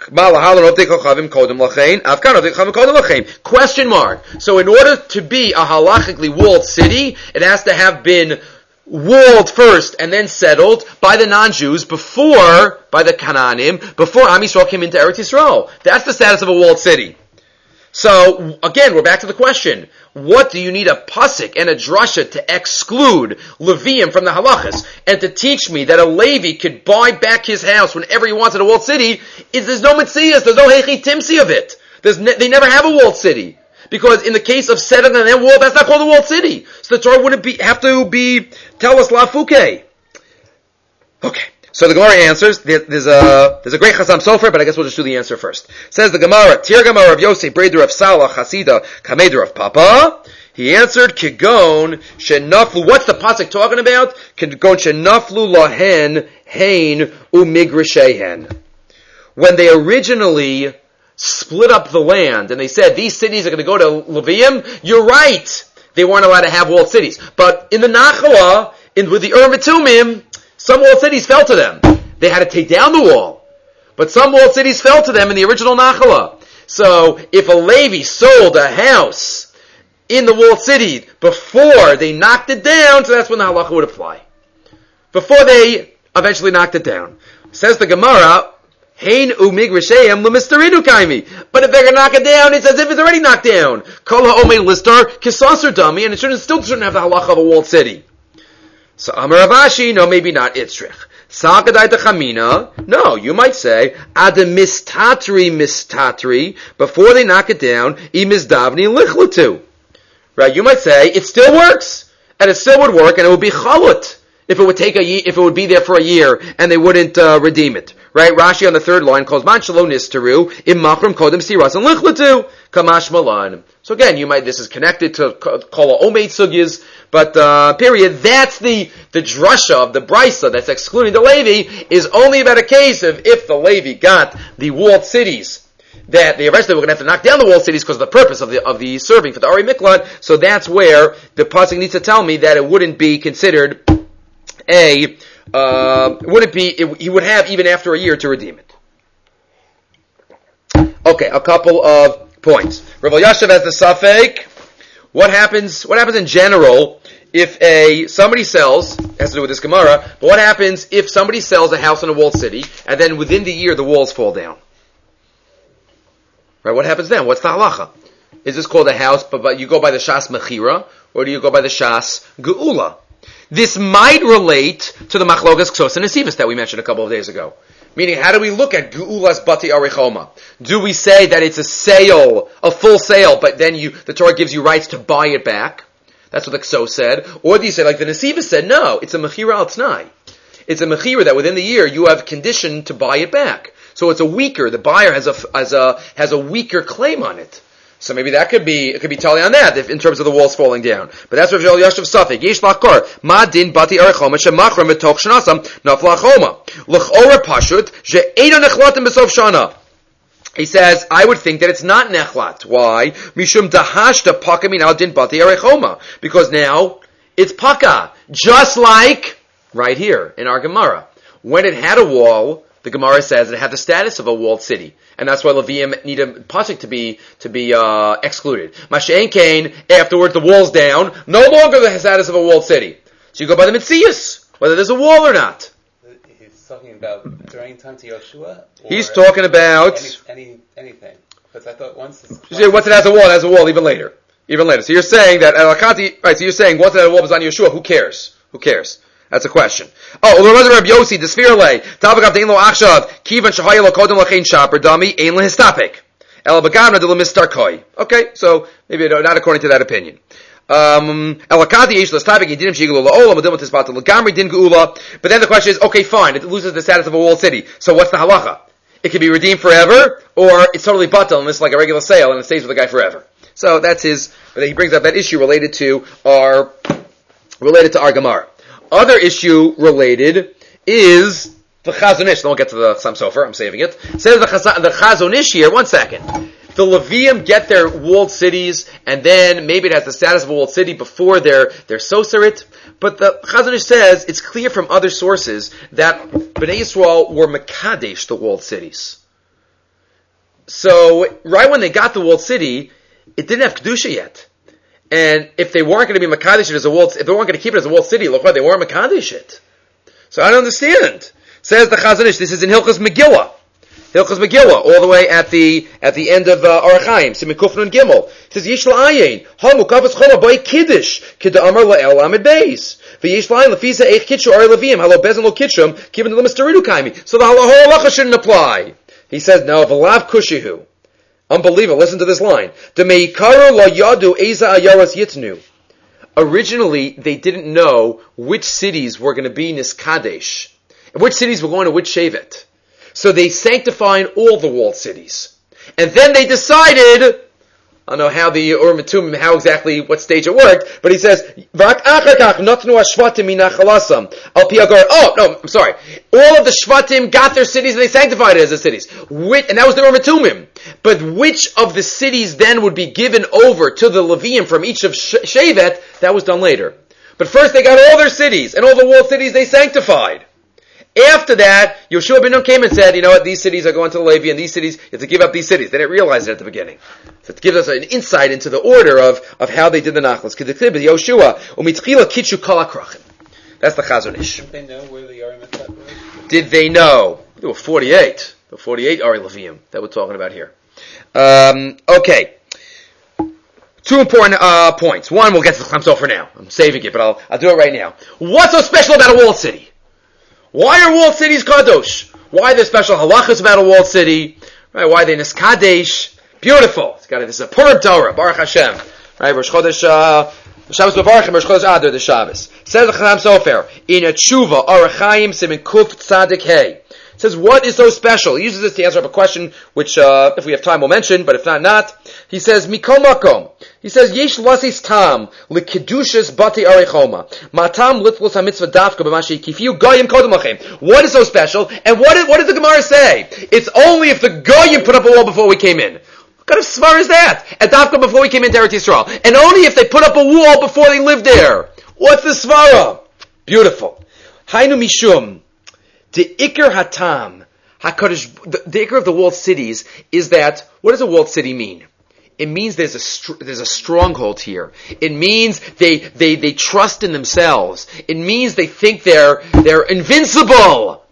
Question mark. So in order to be a halachically walled city, it has to have been walled first and then settled by the non-Jews before, by the Canaanim, before Am Yisrael came into Eretz Yisrael. That's the status of a walled city. So, again, we're back to the question. What do you need a pasuk and a drasha to exclude Levium from the halachas and to teach me that a Levi could buy back his house whenever he wants in a walled city? Is there's no mitzias, there's no hechi timsi of it. There's ne- they never have a walled city. Because in the case of setting on that wall, that's not called a walled city. So the Torah wouldn't be, have to be, tell us la fuke. Okay. So the Gemara answers, there's a, there's a great Chasam Sofer, but I guess we'll just do the answer first. Says the Gemara, Tir Gemara of Yosef, Breder of Salah, Chasida, Kameder of Papa. He answered, Kigon, Shenaflu, what's the pasuk talking about? Kigon, Shenaflu lahen, hain, umigrishehen. When they originally split up the land, and they said, these cities are going to go to Levium, you're right. They weren't allowed to have walled cities. But in the Nachala, in, with the Urim Tumim, some walled cities fell to them. They had to take down the wall. But some walled cities fell to them in the original Nachala. So, if a Levi sold a house in the walled city before they knocked it down, so that's when the halacha would apply. Before they eventually knocked it down. Says the Gemara, Hein umigrisheim lemisteridu kaimi. But if they're going to knock it down, it's as if it's already knocked down. Kol ha'omei lister kisasur dami, and it shouldn't, still shouldn't have the halacha of a walled city. So Amar Avashi, no, maybe not Itzrich. Sakadai Chamina, no, you might say, Adam mistatri mistatri, before they knock it down, imizdavni lichlatu. Right, you might say, it still works, and it still would work, and it would be chalut, if it would take a year, if it would be there for a year, and they wouldn't uh, redeem it. Right, Rashi on the third line calls man shelo nisteru im machrim kodem siras and lichlatu kamash malan. So again, you might, this is connected to kol ha'omei sugyas, but uh, period, that's the the drasha of the brisa that's excluding the Levi is only about a case of if the Levi got the walled cities, that they eventually were going to have to knock down the walled cities because of the purpose of the of the serving for the Ari Miklat. So that's where the pasuk needs to tell me that it wouldn't be considered a Uh, wouldn't be, it, he would have even after a year to redeem it. Okay, a couple of points. Rav Yashav has the Safek. What happens, what happens in general if a, somebody sells, has to do with this Gemara, but what happens if somebody sells a house in a walled city, and then within the year the walls fall down? Right, what happens then? What's the halacha? Is this called a house, but, but you go by the Shas Mechira, or do you go by the Shas Geula? This might relate to the Machlokas Ksos and Nesivos that we mentioned a couple of days ago. Meaning, how do we look at Geulas Bati Arichoma? Do we say that it's a sale, a full sale, but then you, the Torah gives you rights to buy it back? That's what the Ksos said. Or do you say, like the Nesivos said, no, it's a Mechira al T'nai. It's a Mechira that within the year you have conditioned to buy it back. So it's a weaker, the buyer has a, has a, has a weaker claim on it. So maybe that could be, it could be totally on that, if, in terms of the walls falling down. But that's what Rav Yashav Safek. Yesh lachkor, ma din bati arechoma, shemachram betoch shanasam, nafla choma. L'chora pashut, she'eino nechlatim besof shana. He says, I would think that it's not nechlat. Why? Mishum dahashta paka min al din bati arechoma. Because now, it's paka. Just like, right here, in our Gemara. When it had a wall, the Gemara says it had the status of a walled city. And that's why Levium need a pasuk to be, to be, uh, excluded. Masha'en Kain, afterwards the wall's down, no longer the status of a walled city. So you go by the Mitzias, whether there's a wall or not. He's talking about during time to Yoshua? He's talking about Any, any, anything. Because I thought once... It's, once, once it has a wall, it has a wall even later. Even later. So you're saying that, Al-Akati, right, so you're saying once it had a wall was on Yeshua, who cares? Who cares? That's a question. Oh, the Rabbi Yossi, the Sphirle, Tabagav Dein Lo Achshav, Kivan Shahaya Lo Kodem Lachein Shaper Dami, Ein Lo Histapik. El Bagavna de Lo Mistar Koi. Okay, so maybe not according to that opinion. Um, Elakati Eish Lestapik, Yidinim Shigulu La'olam, Adilma Tisbata Lagamri Din Geula. But then the question is, okay, fine, it loses the status of a walled city. So what's the halacha? It can be redeemed forever, or it's totally batal and it's like a regular sale and it stays with the guy forever. So that's his, he brings up that issue related to our, related to our Gemara. Other issue related is the Chazon Ish. Then we'll get to the Sam Sofer. I'm saving it. Says the Chazon, the Chazon Ish here. One second. The Levium get their walled cities, and then maybe it has the status of a walled city before their their Soserit. But the Chazon Ish says it's clear from other sources that Bnei Yisrael were Mekadesh the walled cities. So right when they got the walled city, it didn't have Kedusha yet. And if they weren't going to be Mekadesh it as a walled, if they weren't going to keep it as a walled city, look what they weren't Mekadesh it. So I don't understand. Says the Chazon Ish, this is in Hilchos Megillah. Hilchos Megillah, all the way at the, at the end of, uh, Orach Chaim, Siman Kufnun Gimel. It says, Yish la'ayin, hamu kafas chola boi kiddush, kida amar la'el amid beis. V'yish la'ayin, lefisa eich kitshu ar levim, halo bezin lo kitshum, kiven lo misteridu kaimi. So the whole halacha shouldn't apply. He says, no, v'lav kushihu. Unbelievable. Listen to this line. Originally, they didn't know which cities were going to be Niskadesh, and which cities were going to which Shevet. So they sanctified all the walled cities. And then they decided, I don't know how the Urim and Tumim, how exactly, what stage it worked, but he says, oh, no, I'm sorry. All of the Shvatim got their cities and they sanctified it as the cities. Which, and that was the Urim and Tumim. But which of the cities then would be given over to the Leviim from each of Shevet, that was done later. But first they got all their cities, and all the walled cities they sanctified. After that, Yoshua ben Nun came and said, you know what, these cities are going to the Levi, and these cities, you have to give up these cities. They didn't realize it at the beginning. So it gives us an insight into the order of, of how they did the Nachlas. Yoshua, umitchila kitchu kol hakrachim. That's the Chazon Ish. Did they know where the Ari Mitzvah was? Did they know? There were forty-eight. There were forty-eight Ari Leviim that we're talking about here. Um, okay. Two important uh, points. One, we'll get to the Chaim Sofer now. I'm saving it, but I'll, I'll do it right now. What's so special about a walled city? Why are walled cities kadosh? Why are there special halachas about a walled city? Right? Why are they niskadesh? Beautiful. It's got this is a Purim Torah, Baruch Hashem. Right? Rosh Chodesh, uh, Shabbos Baruch Rosh Chodesh Adar, the Shabbos. Says the Chaim Sofer in a tshuva Orach Chaim Siman Kuf Tzadik Hey. Says, what is so special? He uses this to answer up a question, which, uh, if we have time, we'll mention, but if not, not. He says, Mikol Makom. He says, Yesh lasis tam, l'kedushas bati arechoma. Matam litlos ha-mitzvah dafka b'mashi kifiu goyim kodem lachem. What is so special? And what, is, what does the Gemara say? It's only if the goyim put up a wall before we came in. What kind of svar is that? At dafka before we came into Eretz Yisrael. And only if they put up a wall before they lived there. What's the svara? Beautiful. Hainu mishum. The Iker Hatam, HaKadosh, the, the Iker of the walled cities is that, what does a walled city mean? It means there's a str- there's a stronghold here. It means they, they, they trust in themselves. It means they think they're, they're invincible.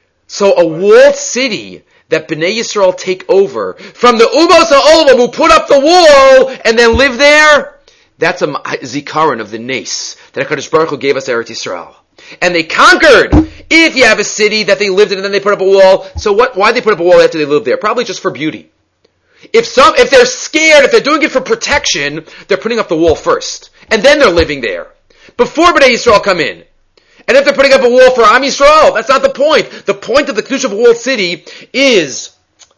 So a walled city that Bnei Yisrael take over from the Umos HaOlam who put up the wall and then live there, that's a zikaron of the Nes that HaKadosh Baruch Hu gave us Eretz Yisrael. And they conquered. If you have a city that they lived in and then they put up a wall, so what? Why did they put up a wall after they lived there? Probably just for beauty. If some, if they're scared, if they're doing it for protection, they're putting up the wall first, and then they're living there before Bnei Yisrael come in. And if they're putting up a wall for Am Yisrael, that's not the point. The point of the Kedusha of a walled city is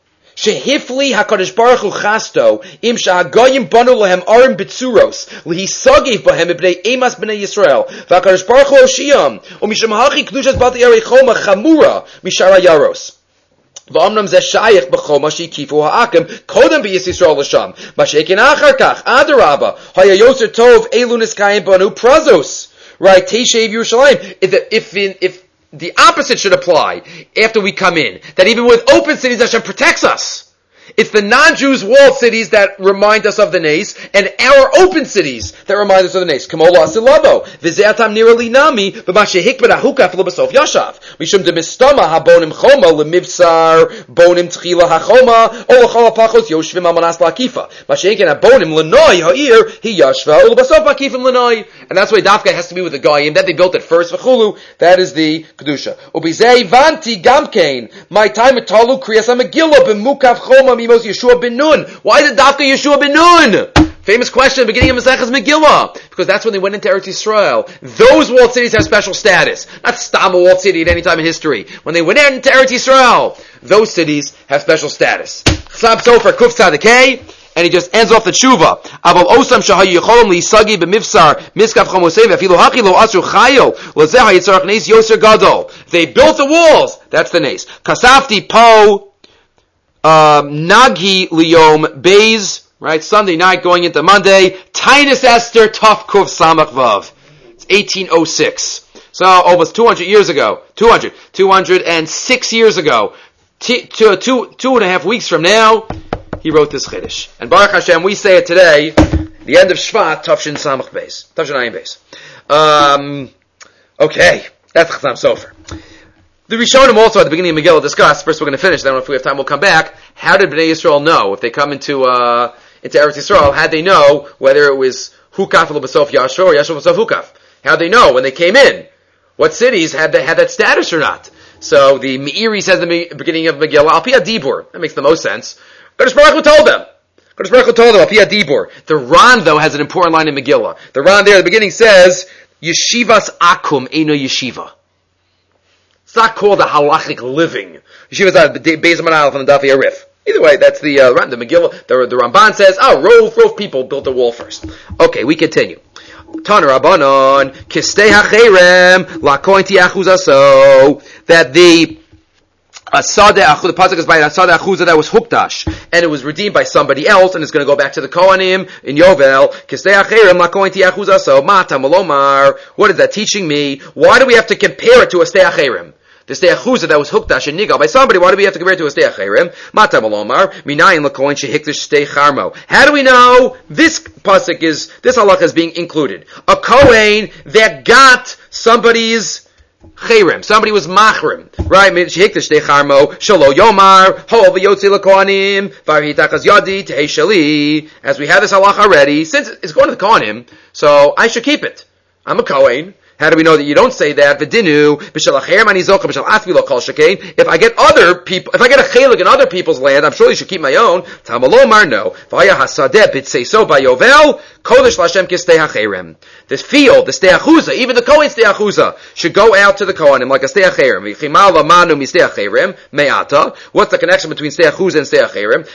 Shehifli HaKadosh Baruch Hu Chasto Im Sha'Hagoyim Banu Lehem Arim Bitzuros Lihisagiv Bahem B'nei Emas B'nei Yisrael VaKadosh Baruch Hu Oshiyam Umisham Hachi Kedushas Bati Erichoma Chamura Mishara Yaros V'amnam Zeh Shayich B'choma Shikifu Ha'akim Kodem B'Yis Yisrael L'Sham Mashekin Achar Kach Adarabba Haya Yoser Tov Elu Niskayim Banu Prazos Right Teishev Yerushalayim If if in, if the opposite should apply after we come in. That even with open cities, Hashem protects us. It's the non-Jews walled cities that remind us of the Nes, and our open cities that remind us of the Nes. Kamolo asilabo, v'ze'atam nira linami, v'mashehik b'nahukaf l'basof yashav. Mishum de mistama habonim choma, l'mivsar, bonim tchila hachoma, o l'chol ha'pachos yoshvim amanas la'akifa. Mashehik and habonim l'noi ha'ir, hi yashva, o l'basof ha'kifim l'noi. And that's why Dafka has to be with the Goyim. Then they built it first, v'chulu. That is the Kedusha. Ubizei vanti gamkein, my time at Talu kriyas ha-megillah, b'mukav choma, Mimos Yeshua ben Nun. Why did Dafka Yeshua ben Nun? Famous question at the beginning of Maseches Megillah. Because that's when they went into Eretz Yisrael. Those walled cities have special status. Not Stam a walled city at any time in history. When they went into Eretz Yisrael, those cities have special status. Chasam Sofer Kuf Tzadikei, and he just ends off the tshuva. Aval osam shahayu yicholom li'isagi b'mivsar miskav chomosei v'afilu haki lo asur chayo l'zeh hayitzarach nes yoser gadol. They built the walls. That's the nes. Kasafti po Um, Nagi Liyom Beis, right? Sunday night going into Monday. Tainus Esther Tuf Kuf Samach Vav. It's eighteen oh six. So almost two hundred years ago. two hundred. two hundred six years ago. T- two, two, two and a half weeks from now, he wrote this Chiddush. And Baruch Hashem, we say it today, the end of Shvat, Tufshin Samach Beis. Tufshin Ayin Beis. Um, okay. That's Chasam Sofer. The Rishonim also at the beginning of Megillah discussed, first we're going to finish, then if we have time we'll come back, how did Bnei Yisrael know, if they come into uh, into Eretz Yisrael, how they know whether it was Hukaf l'Basof Yashua or Yashua l'Basof Hukaf? How they know when they came in? What cities had, they, had that status or not? So the Meiri says in the beginning of Megillah, Al Pi HaDibur, that makes the most sense. Kodesh Baruch Hu told them. Kodesh Baruch Hu told them, Apia Dibur. The Ran, though, has an important line in Megillah. The Ran there at the beginning says, Yeshivas Akum Eino Yeshiva. It's not called a halachic living. Yeshiva's not Beis Manal from the Daf Yarif. Either way, that's the uh, the Megillah. The, the Ramban says, oh, Rove, Rove people built the wall first. Okay, we continue. Tana Rabbanon, Kistei HaCherem, Lakoin Tiachuzaso, that the Asada Achu, the pasuk is by Asada Achuza that was Hukdash, and it was redeemed by somebody else, and it's going to go back to the Kohanim in Yovel. Kistei HaCherem, Lakoin Tiachuzaso, Mata Malomar. What is that teaching me? Why do we have to compare it to a Stei HaCherem? The Stei Achuza that was Hukdash and Nigal by somebody, why do we have to compare it to a Stei HaCherem? Mata Malomar, Minayin Lakoin Shehikdash Stei Charmo. How do we know this pasuk is, this halach is being included? A Kohen that got somebody's Cherem. Somebody was Machrim. Right? Shehikdash Stei Charmo, Shalo Yomar, Ho V'yotzi Lakohanim, Varhitachas Yadi, Tehei Shali. As we have this halach already, since it's going to the Kohanim, so I should keep it. I'm a Kohen. How do we know that you don't say that? If I get other people, if I get a chelik in other people's land, I'm sure you should keep my own. Tamalomar, no. This field, the Stei Achuza, even the Kohen Stei Achuza, should go out to the Kohanim like a Stei HaCherem. What's the connection between Stei Achuza and Stei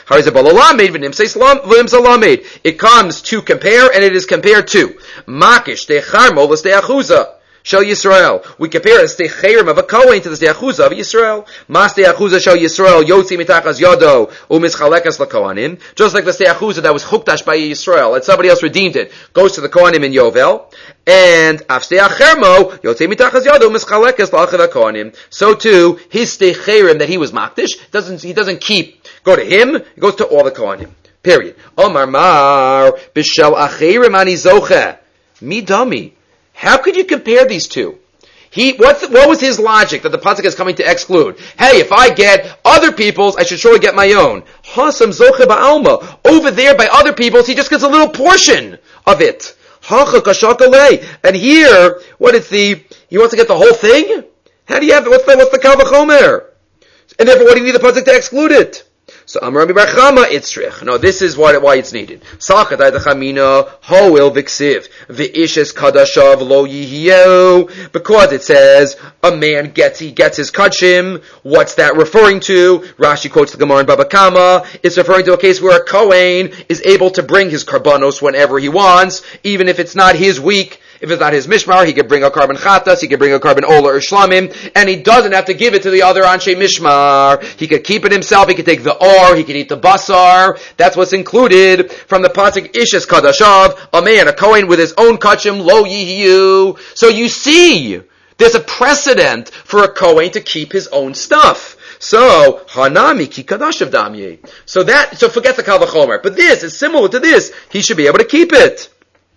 HaCherem? It comes to compare, and it is compared to Makish Stei Charmo Stei Achuza. Shel Yisrael. We compare the Stei Cherem of a Kohen to the Stei Achuza of Yisrael. Ma Stei Achuza Shel Yisrael Yotzi Mitachas Yodo Umischalekas LaKohanim. Just like the Stei Achuza that was Hukdash by Yisrael, and somebody else redeemed it, goes to the Kohanim in Yovel. And Af Stei Achermo Yotzi Mitachas Yodo Umischalekas LaKohanim. So too, his Stei Cherem that he was Makdish, doesn't, he doesn't keep, go to him, he goes to all the Kohanim. Period. Omar Mar B'Shel Acherem Ani Zoche. Mi Dami. How could you compare these two? He, what's the, what was his logic that the pasuk is coming to exclude? Hey, if I get other people's, I should surely get my own. Hasam zoche ba'alma. Over there by other people's, he just gets a little portion of it. Hacha kashakale. And here, what is the, he wants to get the whole thing? How do you have, what's the, what's the kal v'chomer? And therefore, what do you need the pasuk to exclude it? So Amar Rabbi Bar Chama Itzrich. No, this is why, why it's needed. Salchadai dechamina hoil viksiv v'ishes kadashav lo yihiyeu. Because it says a man gets he gets his kachim. What's that referring to? Rashi quotes the Gemara in Baba Kama. It's referring to a case where a kohen is able to bring his karbanos whenever he wants, even if it's not his week. If it's not his mishmar, he could bring a carbon chatas, he could bring a carbon ola or shlamim, and he doesn't have to give it to the other anshe mishmar. He could keep it himself, he could take the or, he could eat the basar. That's what's included from the pasuk Ishes Kadashav, a man, a kohen with his own kachim, lo yihiyu. So you see, there's a precedent for a kohen to keep his own stuff. So, hanami ki kadashav damye. So that, so forget the kal v'chomer. But this is similar to this. He should be able to keep it.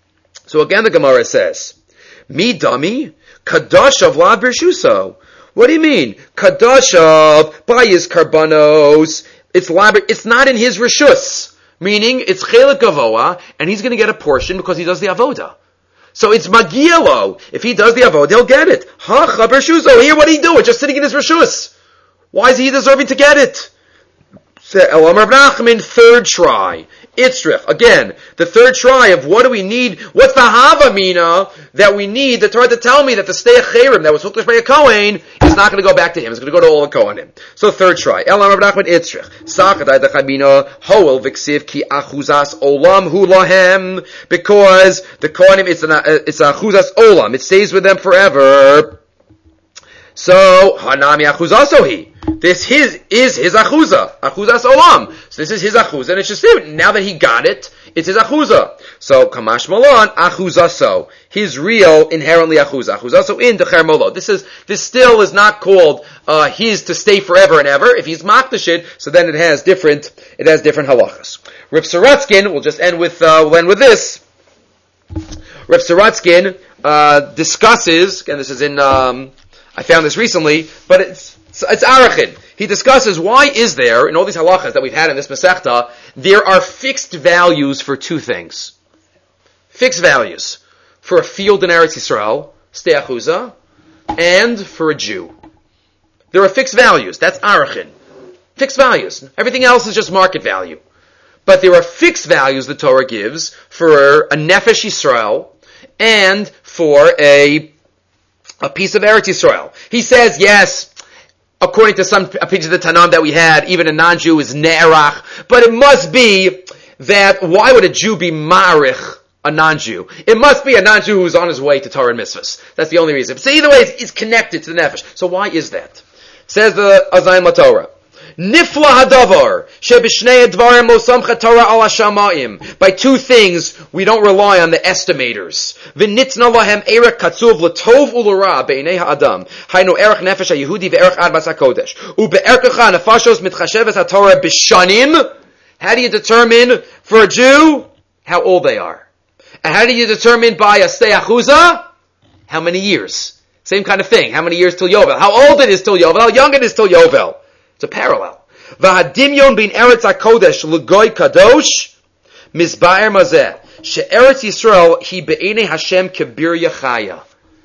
So again, the Gemara says, "Mi dami kadashav la birshuso." What do you mean? Kadashav by his karbanos. It's lab. It's not in his rishus. Meaning, it's chelik gavoa, and he's going to get a portion because he does the avoda. So it's magielo. If he does the avoda, he'll get it. Ha birshuso. Here, what did he do? It's just sitting in his rishus. Why is he deserving to get it? Elam Rav Nachman, third try. Itzrich. Again, the third try of what do we need? What's the Havamina that we need? The Torah to tell me that the Stei HaCherem that was hooked by a Kohen is not going to go back to him. It's going to go to all the Kohanim. So third try. Elam Rav Nachman Itzrich. Sachadai dechamina hoel v'ksiv ki achuzas olam hu lahem. Because the Kohanim, it's an it's a achuzas olam. It stays with them forever. So hanami achuzasohi. This his is his achuza, achuzas olam. So this is his achuza, and it's just him. Now that he got it, it's his achuza. So kamash malon achuzaso, his real inherently achuza, achuzaso in decher molo. This is this still is not called uh, his to stay forever and ever. If he's makdashit, so then it has different it has different halachas. Rav Saratskin, we'll just end with uh, we'll end with this. Rav Saratskin uh, discusses, and this is in um, I found this recently, but it's. It's Arachin. He discusses why is there, in all these halachas that we've had in this Masechta, there are fixed values for two things. Fixed values. For a field in Eretz Yisrael, Stei Achuza, and for a Jew. There are fixed values. That's Arachin. Fixed values. Everything else is just market value. But there are fixed values the Torah gives for a Nefesh Yisrael and for a, a piece of Eretz Yisrael. He says, yes, according to some opinions of the Tanam that we had, even a non-Jew is Ne'erach, but it must be that, why would a Jew be Ma'arich a non-Jew? It must be a non-Jew who's on his way to Torah and Mitzvahs. That's the only reason. So either way, it's, it's connected to the Nefesh. So why is that? Says the Azayin LaTorah. Nifla hadavar shebishnei advarim mosamcha Torah al hashamayim. By two things, we don't rely on the estimators. V'nitzna lahem erech katzuv l'tov u'l'ra be'inei ha'adam. Haynu erech nefesh ha'yehudi ve'erech ad bas ha'kodesh. U'be'erkecha nefashos mitchasheves ha'torah b'shanim. How do you determine for a Jew how old they are? And how do you determine by a stei achuzah how many years? Same kind of thing. How many years till Yovel? How old it is till Yovel? How young it is till Yovel? It's a parallel. V'hadimyon bin Eretz HaKodesh l'goy kadosh mizba'er mazeh she'eretz Yisrael hi be'enei Hashem kebir yachaya.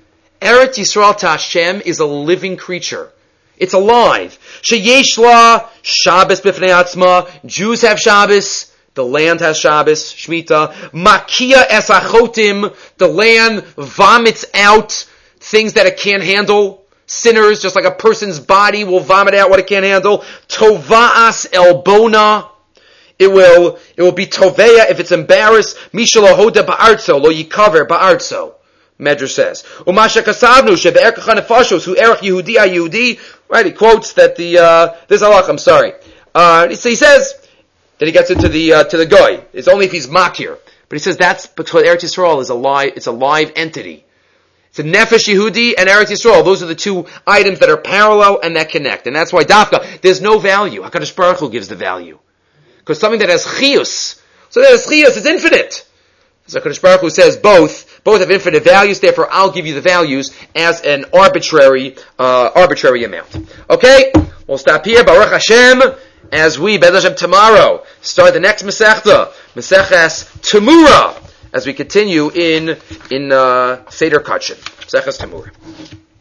Eretz Yisrael to Hashem is a living creature. It's alive. Sheyesh la Shabbos b'fnei atzma. Jews have Shabbos. The land has Shabbos. Shmita. Makia es achotim. The land vomits out things that it can't handle. Sinners, just like a person's body will vomit out what it can't handle. Tova'as elbona. It will, it will be toveya if it's embarrassed. Mishalohoda ba'artso, lo yikaver ba'artso. Medrash says. Umasha kasavnu shebe'erkachan nefashos hu erech Yehudi ha-Yehudi. Right, he quotes that the, uh, this halach, I'm sorry. Uh, so he says that he gets into the, uh, to the goy. It's only if he's makir. But he says that's, because Eretz Yisrael is a live, it's a live entity. It's a Nefesh Yehudi and Eretz Yisrael. Those are the two items that are parallel and that connect. And that's why Dafka, there's no value. HaKadosh Baruch Hu gives the value. Because something that has chiyus, so that has chiyus is infinite. So HaKadosh Baruch Hu says both, both have infinite values, therefore I'll give you the values as an arbitrary, uh, arbitrary amount. Okay? We'll stop here. Baruch Hashem, as we, Be'ez Hashem, tomorrow, start the next Masechta, Maseches Temura, as we continue in in uh, Seder Kachin. Maseches Temura.